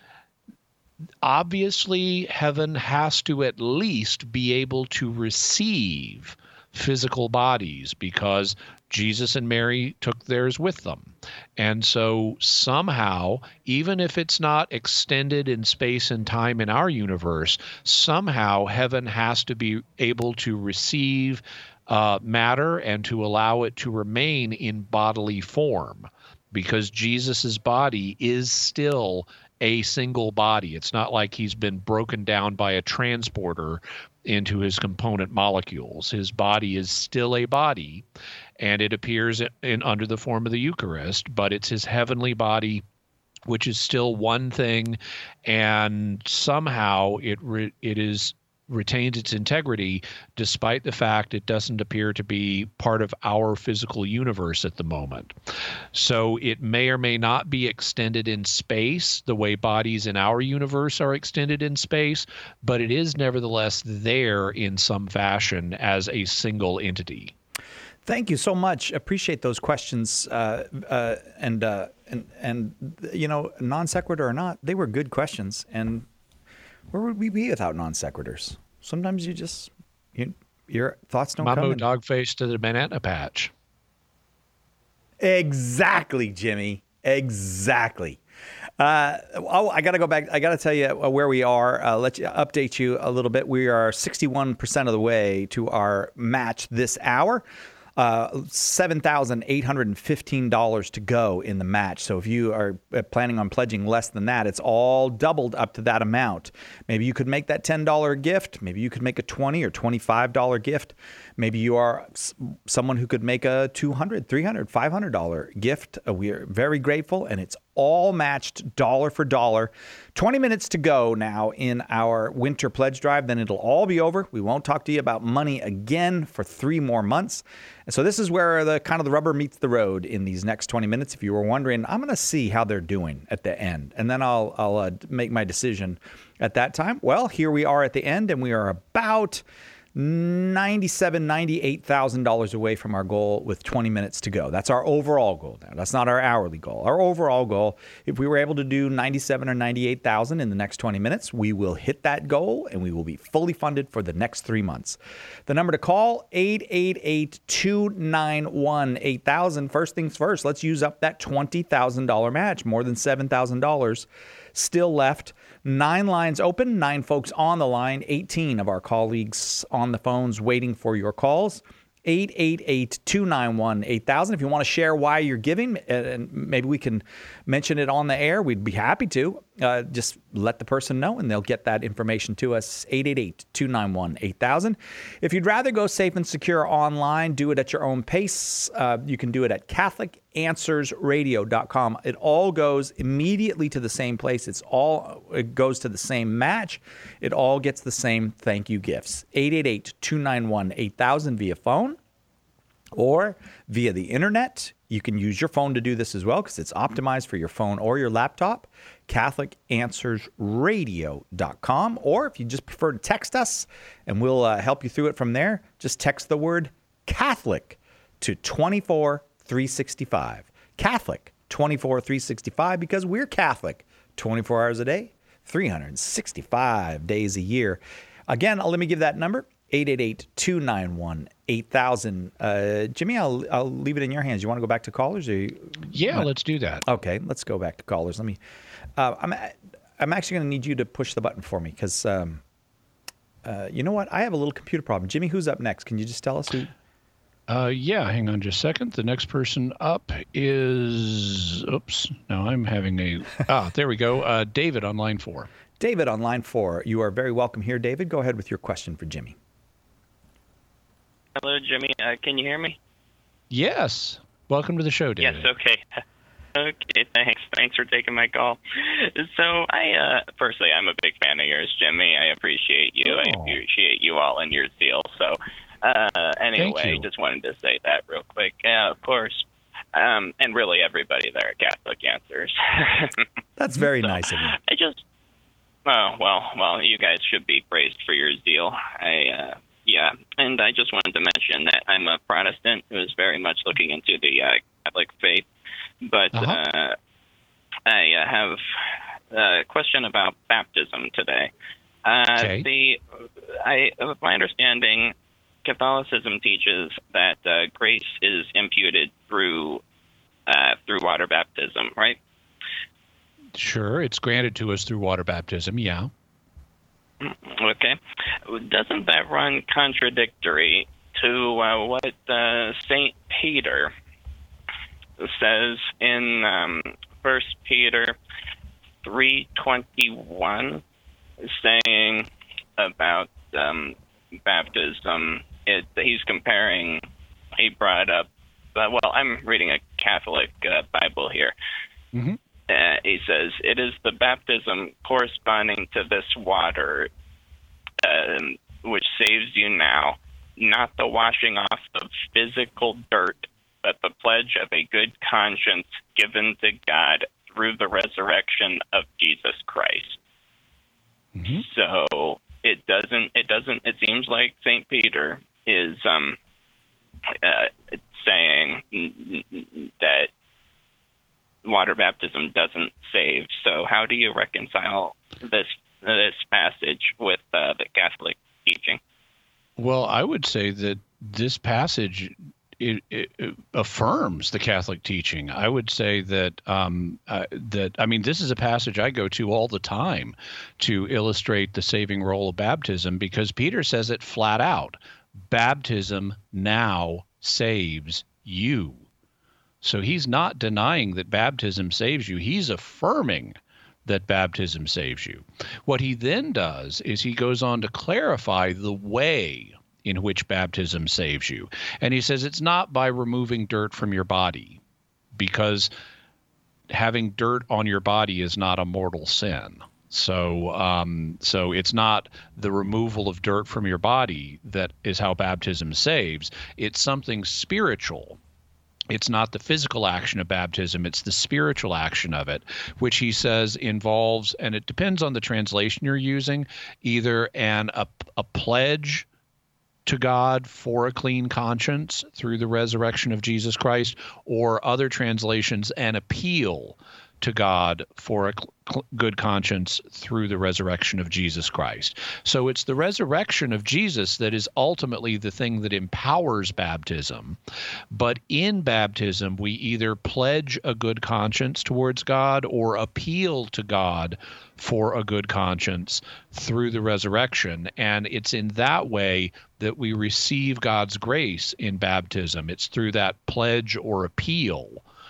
obviously, heaven has to at least be able to receive physical bodies, because Jesus and Mary took theirs with them. And so somehow, even if it's not extended in space and time in our universe, somehow heaven has to be able to receive uh, matter and to allow it to remain in bodily form, because Jesus's body is still a single body. It's not like he's been broken down by a transporter into his component molecules. His body is still a body, and it appears in under the form of the Eucharist, but it's his heavenly body, which is still one thing, and somehow it re- it is retains its integrity despite the fact it doesn't appear to be part of our physical universe at the moment. So it may or may not be extended in space the way bodies in our universe are extended in space, but it is nevertheless there in some fashion as a single entity. Thank you so much. Appreciate those questions. Uh, uh, and, uh, and, and, you know, non sequitur or not, they were good questions. And where would we be without non sequiturs? Sometimes you just, you, your thoughts don't Mambo come in. Dog face to the banana patch. Exactly, Jimmy. Exactly. Uh, oh, I got to go back. I got to tell you where we are. Uh, let you update you a little bit. We are sixty-one percent of the way to our match this hour. Uh, seven thousand eight hundred fifteen dollars to go in the match. So if you are planning on pledging less than that, it's all doubled up to that amount. Maybe you could make that ten dollars gift. Maybe you could make a twenty dollars or twenty-five dollars gift. Maybe you are someone who could make a two hundred dollars, three hundred dollars, five hundred dollars gift. Uh, we are very grateful, and it's all matched dollar for dollar. twenty minutes to go now in our winter pledge drive. Then it'll all be over. We won't talk to you about money again for three more months. And so this is where the kind of the rubber meets the road in these next twenty minutes. If you were wondering, I'm going to see how they're doing at the end, and then I'll I'll uh, make my decision at that time. Well, here we are at the end, and we are about ninety-seven, ninety-eight thousand dollars away from our goal with twenty minutes to go. That's our overall goal now. That's not our hourly goal. Our overall goal, if we were able to do ninety-seven or ninety-eight thousand in the next twenty minutes, we will hit that goal and we will be fully funded for the next three months. The number to call, eight eight eight, two nine one, eight thousand. First things first, let's use up that twenty thousand dollars match, more than seven thousand dollars still left. Nine lines open, nine folks on the line, eighteen of our colleagues on the phones waiting for your calls. eight eight eight, two nine one, eight thousand. If you want to share why you're giving, and maybe we can mention it on the air, we'd be happy to. Uh, just let the person know, and they'll get that information to us, eight eight eight, two nine one, eight thousand. If you'd rather go safe and secure online, do it at your own pace. Uh, you can do it at Catholic Answers Radio dot com. It all goes immediately to the same place. It's all it goes to the same match. It all gets the same thank you gifts. eight eight eight, two nine one, eight thousand via phone or via the internet. You can use your phone to do this as well because it's optimized for your phone or your laptop. Catholic Answers Radio dot com. Or if you just prefer to text us, and we'll uh, help you through it from there, just text the word Catholic to twenty-four three sixty-five. Catholic twenty-four three sixty-five, because we're Catholic twenty-four hours a day, three hundred sixty-five days a year. Again, let me give that number, eight eight eight, two nine one, eight thousand. Uh, Jimmy, I'll, I'll leave it in your hands. You want to go back to callers? Or you, yeah, uh, let's do that. Okay, let's go back to callers. Let me. Uh, I'm I'm actually going to need you to push the button for me because um, uh, you know what? I have a little computer problem. Jimmy, who's up next? Can you just tell us who? Uh, yeah, hang on just a second. The next person up is, oops, no, I'm having a, ah, there we go. Uh, David on line four. David on line four. You are very welcome here, David. Go ahead with your question for Jimmy. Hello, Jimmy. Uh, can you hear me? Yes. Welcome to the show, David. Yes, okay. Okay, thanks. Thanks for taking my call. So, I, uh, firstly, I'm a big fan of yours, Jimmy. I appreciate you. Oh. I appreciate you all and your zeal. So, Uh, anyway, just wanted to say that real quick. Yeah, of course. Um, and really everybody there at Catholic Answers. That's very so, nice of you. I just, oh, well, well, you guys should be praised for your zeal. I, uh, yeah, and I just wanted to mention that I'm a Protestant who is very much looking into the uh, Catholic faith. But uh-huh. uh, I uh, have a question about baptism today. Uh, okay. The, I, of my understanding, Catholicism teaches that uh, grace is imputed through uh, through water baptism, right? Sure, it's granted to us through water baptism, yeah. Okay. Doesn't that run contradictory to uh, what uh, Saint Peter says in um, First Peter three twenty-one, saying about um, baptism? It, he's comparing, he brought up, uh, well, I'm reading a Catholic uh, Bible here. Mm-hmm. Uh, he says, it is the baptism corresponding to this water um, which saves you now, not the washing off of physical dirt, but the pledge of a good conscience given to God through the resurrection of Jesus Christ. Mm-hmm. So it doesn't, it doesn't, it seems like Saint Peter is um, uh, saying that water baptism doesn't save. So how do you reconcile this this passage with uh, the Catholic teaching? Well, I would say that this passage it, it, it affirms the Catholic teaching. I would say that um, uh, that I mean this is a passage I go to all the time to illustrate the saving role of baptism, because Peter says it flat out. Baptism now saves you. So he's not denying that baptism saves you. He's affirming that baptism saves you. What he then does is he goes on to clarify the way in which baptism saves you. And he says it's not by removing dirt from your body, because having dirt on your body is not a mortal sin. So, um, so it's not the removal of dirt from your body that is how baptism saves. It's something spiritual. It's not the physical action of baptism, it's the spiritual action of it, which he says involves, and it depends on the translation you're using, either an a, a pledge to God for a clean conscience through the resurrection of Jesus Christ, or other translations, an appeal to God for a cl- good conscience through the resurrection of Jesus Christ. So it's the resurrection of Jesus that is ultimately the thing that empowers baptism. But in baptism, we either pledge a good conscience towards God or appeal to God for a good conscience through the resurrection. And it's in that way that we receive God's grace in baptism. It's through that pledge or appeal.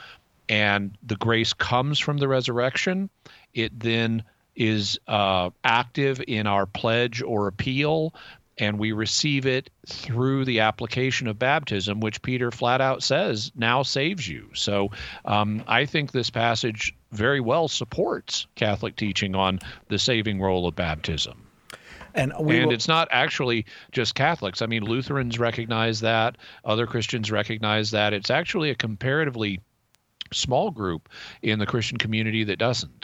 And the grace comes from the resurrection. It then is uh, active in our pledge or appeal, and we receive it through the application of baptism, which Peter flat out says now saves you. So um, I think this passage very well supports Catholic teaching on the saving role of baptism. And, we and will, it's not actually just Catholics. I mean, Lutherans recognize that. Other Christians recognize that. It's actually a comparatively small group in the Christian community that doesn't.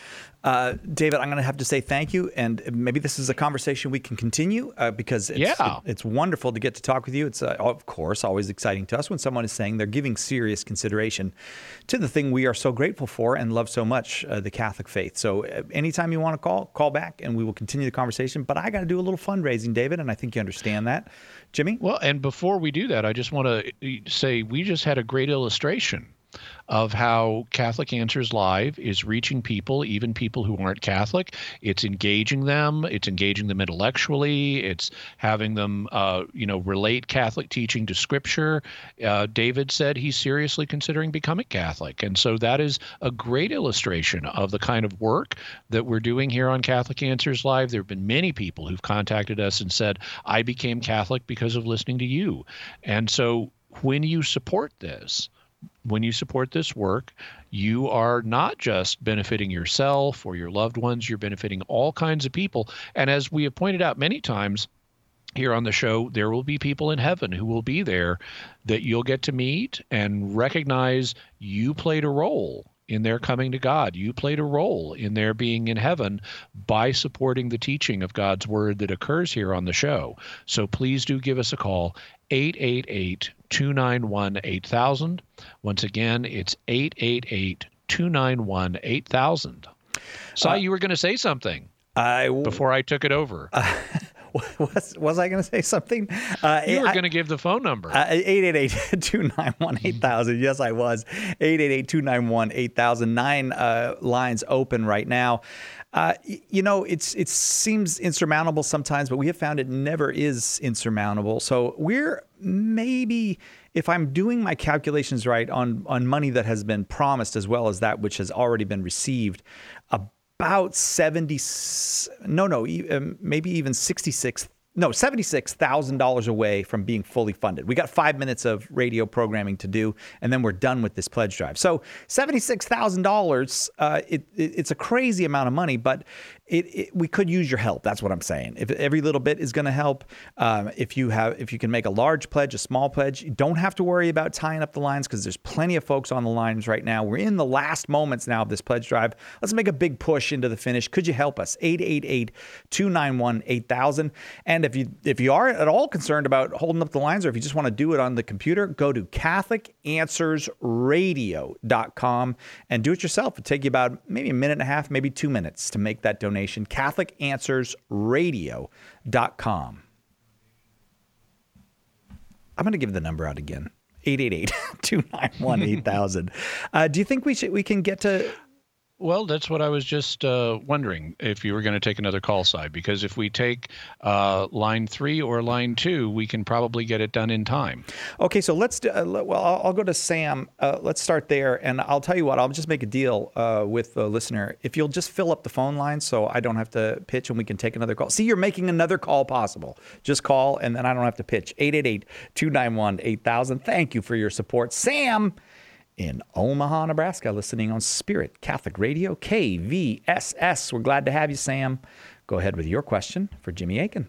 Uh, David, I'm going to have to say thank you, and maybe this is a conversation we can continue uh, because it's, yeah. it, it's wonderful to get to talk with you. It's, uh, of course, always exciting to us when someone is saying they're giving serious consideration to the thing we are so grateful for and love so much, uh, the Catholic faith. So uh, anytime you want to call, call back, and we will continue the conversation. But I got to do a little fundraising, David, and I think you understand that. Jimmy? Well, and before we do that, I just want to say we just had a great illustration of how Catholic Answers Live is reaching people, even people who aren't Catholic. It's engaging them. It's engaging them intellectually. It's having them, uh, you know, relate Catholic teaching to Scripture. Uh, David said he's seriously considering becoming Catholic. And so that is a great illustration of the kind of work that we're doing here on Catholic Answers Live. There have been many people who've contacted us and said, I became Catholic because of listening to you. And so when you support this, When you support this work, you are not just benefiting yourself or your loved ones, you're benefiting all kinds of people. And as we have pointed out many times here on the show, there will be people in heaven who will be there that you'll get to meet and recognize you played a role in their coming to God. You played a role in their being in heaven by supporting the teaching of God's word that occurs here on the show. So please do give us a call, eight eight eight, two nine one, eight thousand. Once again, it's eight eight eight, two nine one, eight thousand. Saw uh, you were going to say something I w- before I took it over. Uh, was, was I going to say something? Uh, you were going to give the phone number. Uh, eight eight eight, two nine one, eight thousand. Yes, I was. eight eight eight, two nine one, eight thousand. Nine uh, lines open right now. Uh, you know, it's it seems insurmountable sometimes, but we have found it never is insurmountable. So we're maybe, if I'm doing my calculations right, on, on money that has been promised as well as that which has already been received, about seventy, no, no, maybe even sixty-six, no, seventy-six thousand dollars away from being fully funded. We got five minutes of radio programming to do, and then we're done with this pledge drive. So seventy-six thousand dollars, uh, it, it, it's a crazy amount of money, but it, it, we could use your help. That's what I'm saying. If every little bit is going to help, um, if you have, if you can make a large pledge, a small pledge, you don't have to worry about tying up the lines because there's plenty of folks on the lines right now. We're in the last moments now of this pledge drive. Let's make a big push into the finish. Could you help us? eight eight eight, two nine one, eight thousand. And if you if you are at all concerned about holding up the lines, or if you just want to do it on the computer, go to Catholic Answers Radio dot com and do it yourself. It'll take you about maybe a minute and a half, maybe two minutes to make that donation. Catholic Answers Radio dot com. I'm going to give the number out again. eight eight eight, two nine one, eight thousand. Uh, do you think we should we can get to... Well, that's what I was just uh, wondering, if you were going to take another call side, because if we take uh, line three or line two, we can probably get it done in time. Okay, so let's do, uh, well, I'll, I'll go to Sam. Uh, let's start there, and I'll tell you what, I'll just make a deal uh, with the listener. If you'll just fill up the phone line so I don't have to pitch and we can take another call. See, you're making another call possible. Just call, and then I don't have to pitch. eight eight eight, two nine one, eight thousand. Thank you for your support. Sam in Omaha, Nebraska, listening on Spirit Catholic Radio, K V S S. We're glad to have you, Sam. Go ahead with your question for Jimmy Akin.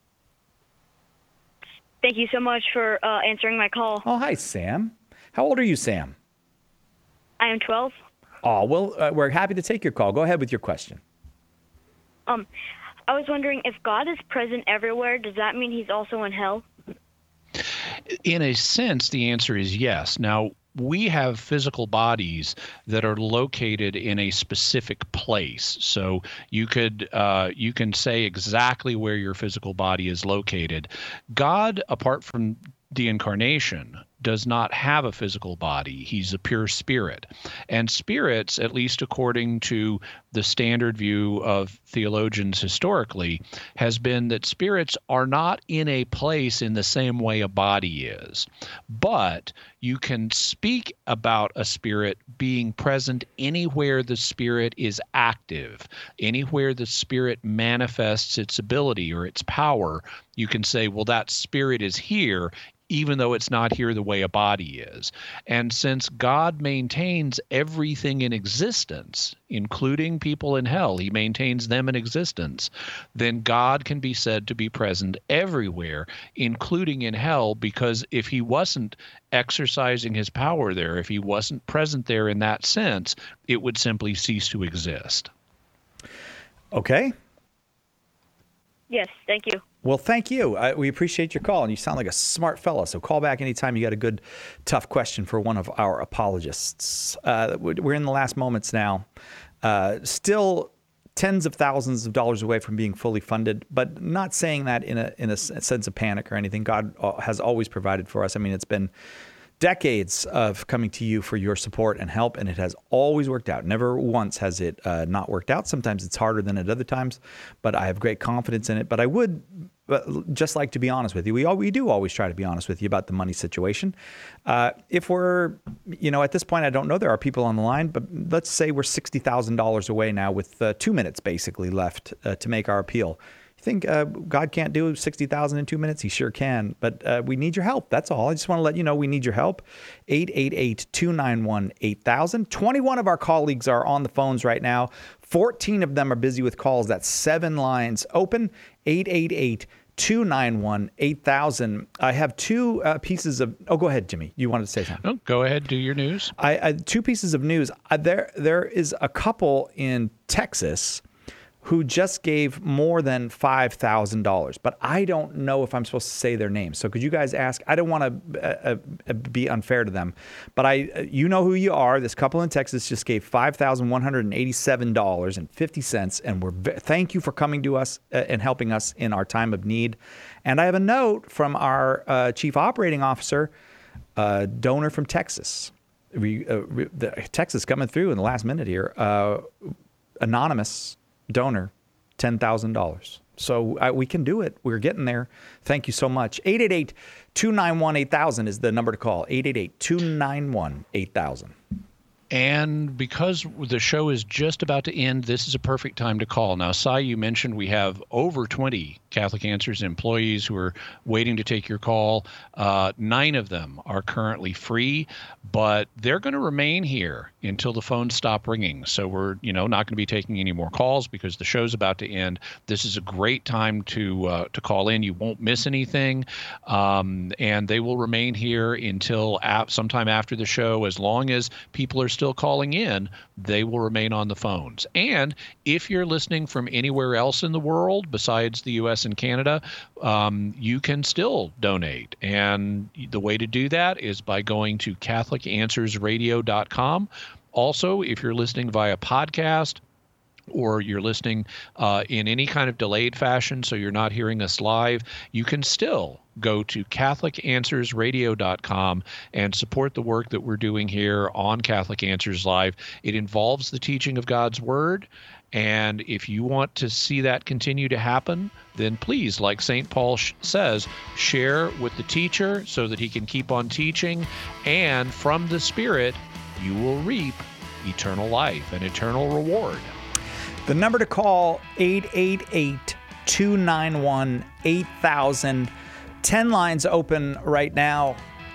Thank you so much for uh, answering my call. Oh, hi, Sam. How old are you, Sam? I am twelve. Oh, well, uh, we're happy to take your call. Go ahead with your question. Um, I was wondering, if God is present everywhere, does that mean he's also in hell? In a sense, the answer is yes. Now, we have physical bodies that are located in a specific place. So you could uh, you can say exactly where your physical body is located. God, apart from the incarnation, does not have a physical body. He's a pure spirit. And spirits, at least according to the standard view of theologians historically, has been that spirits are not in a place in the same way a body is. But you can speak about a spirit being present anywhere the spirit is active, anywhere the spirit manifests its ability or its power. You can say, well, that spirit is here, even though it's not here the way a body is. And since God maintains everything in existence, including people in hell, he maintains them in existence, then God can be said to be present everywhere, including in hell, because if he wasn't exercising his power there, if he wasn't present there in that sense, it would simply cease to exist. Okay. Yes, thank you. Well, thank you. I, we appreciate your call, and you sound like a smart fella. So call back anytime you got a good, tough question for one of our apologists. Uh, we're in the last moments now. Uh, still tens of thousands of dollars away from being fully funded, but not saying that in a in a sense of panic or anything. God has always provided for us. I mean, it's been decades of coming to you for your support and help, and it has always worked out. Never once has it uh, not worked out. Sometimes it's harder than at other times, but I have great confidence in it. But I would just like to be honest with you. We all, we do always try to be honest with you about the money situation. Uh, if we're, you know, at this point, I don't know, there are people on the line, but let's say we're sixty thousand dollars away now with uh, two minutes basically left uh, to make our appeal. Think uh, God can't do sixty thousand in two minutes? He sure can, but uh, we need your help. That's all. I just want to let you know we need your help. eight eight eight, two nine one, eight thousand. twenty-one of our colleagues are on the phones right now. fourteen of them are busy with calls. That's seven lines open. eight eight eight, two nine one, eight thousand. I have two uh, pieces of... Oh, go ahead, Jimmy. You wanted to say something. Oh, go ahead. Do your news. I, I Two pieces of news. Uh, there, There is a couple in Texas who just gave more than five thousand dollars. But I don't know if I'm supposed to say their name. So could you guys ask? I don't want to uh, uh, be unfair to them. But I, uh, you know who you are. This couple in Texas just gave five thousand one hundred eighty-seven dollars and fifty cents. And we're v- thank you for coming to us uh, and helping us in our time of need. And I have a note from our uh, chief operating officer, uh, donor from Texas. We, uh, the, Texas coming through in the last minute here. Uh, anonymous donor, ten thousand dollars. So uh, we can do it. We're getting there. Thank you so much. eight eight eight, two nine one, eight thousand is the number to call. eight eight eight, two nine one, eight thousand. And because the show is just about to end, this is a perfect time to call. Now, Cy, you mentioned we have over twenty Catholic Answers employees who are waiting to take your call. Uh, nine of them are currently free, but they're going to remain here until the phones stop ringing. So we're, you know, not going to be taking any more calls because the show's about to end. This is a great time to uh, to call in. You won't miss anything, um, and they will remain here until ap- sometime after the show. As long as people are still calling in, they will remain on the phones. And if you're listening from anywhere else in the world besides the U S and Canada, um, you can still donate. And the way to do that is by going to Catholic Answers Radio dot com. Also, if you're listening via podcast, or you're listening uh, in any kind of delayed fashion, so you're not hearing us live, you can still go to Catholic Answers Radio dot com and support the work that we're doing here on Catholic Answers Live. It involves the teaching of God's Word, and if you want to see that continue to happen, then please, like Saint Paul sh- says, share with the teacher so that he can keep on teaching, and from the Spirit, you will reap eternal life and eternal reward. The number to call, eight eight eight, two nine one, eight thousand. ten lines open right now.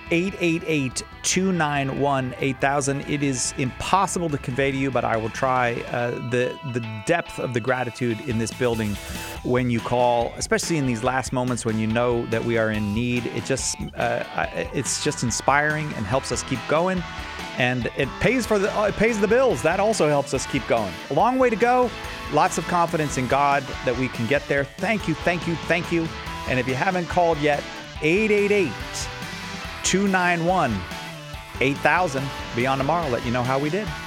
eight eight eight, two nine one, eight thousand. It is impossible to convey to you, but I will try uh, the the depth of the gratitude in this building when you call, especially in these last moments when you know that we are in need. It just uh, it's just inspiring and helps us keep going, and it pays for the it pays the bills. That also helps us keep going. A long way to go. Lots of confidence in God that we can get there. Thank you, thank you, thank you. And if you haven't called yet, eight eight eight, two nine one, eight thousand. Be on tomorrow. Let you know how we did.